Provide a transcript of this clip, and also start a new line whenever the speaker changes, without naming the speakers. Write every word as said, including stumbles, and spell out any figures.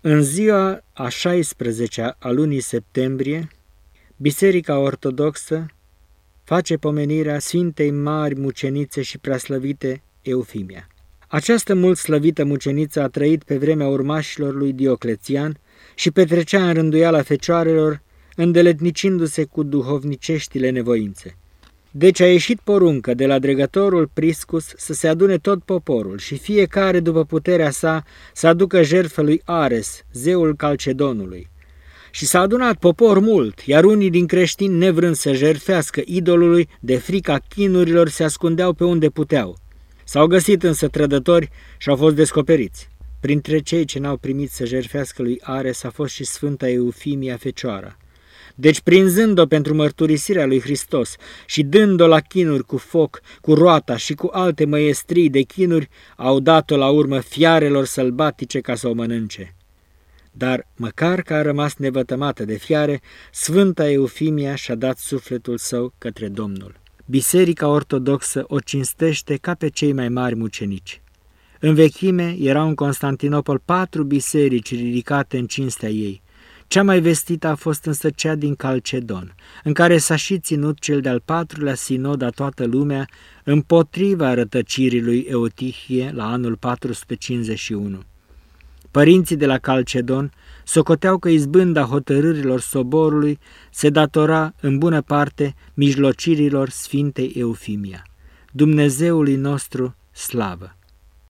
În ziua a șaisprezecea a lunii septembrie, Biserica Ortodoxă face pomenirea Sfintei Mari Mucenițe și Preaslăvite Eufimia. Această mult slăvită muceniță a trăit pe vremea urmașilor lui Dioclețian și petrecea în rânduiala fecioarelor, îndeletnicindu-se cu duhovniceștile nevoințe. Deci a ieșit poruncă de la dregătorul Priscus să se adune tot poporul și fiecare după puterea sa să aducă jertfă lui Ares, zeul Calcedonului. Și s-a adunat popor mult, iar unii din creștini, nevrând să jertfească idolului, de frica chinurilor se ascundeau pe unde puteau. S-au găsit însă trădători și au fost descoperiți. Printre cei ce n-au primit să jertfească lui Ares a fost și Sfânta Eufimia Fecioara. Deci, prinzând-o pentru mărturisirea lui Hristos și dând-o la chinuri cu foc, cu roata și cu alte măiestrii de chinuri, au dat-o la urmă fiarelor sălbatice ca să o mănânce. Dar, măcar că a rămas nevătămată de fiare, Sfânta Eufimia și-a dat sufletul său către Domnul. Biserica Ortodoxă o cinstește ca pe cei mai mari mucenici. În vechime erau în Constantinopol patru biserici ridicate în cinstea ei. Cea mai vestită a fost însă cea din Calcedon, în care s-a și ținut cel de-al patrulea sinod a toată lumea împotriva rătăcirii lui Eutihie la anul patru sute cincizeci și unu. Părinții de la Calcedon socoteau că izbânda hotărârilor soborului se datora în bună parte mijlocirilor Sfintei Eufimia. Dumnezeului nostru slavă!